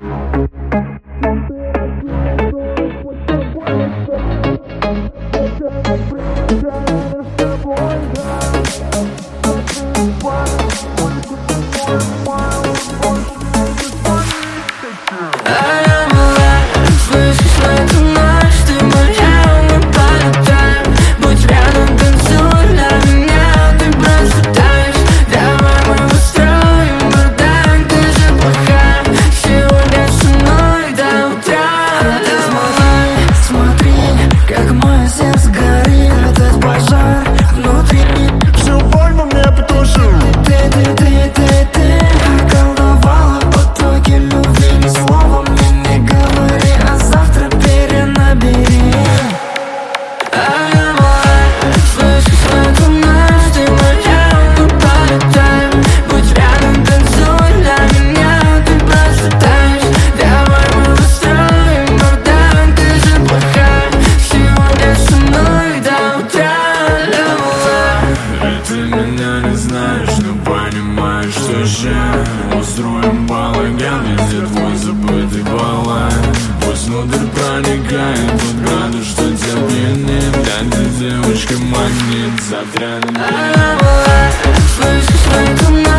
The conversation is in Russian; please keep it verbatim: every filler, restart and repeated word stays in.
Устроим балаган, везде твой забытый баллон. Пусть внутрь проникает тот градус, что тебе нет. Да ты, девочка, магнит, завтра на меня. Слышишь,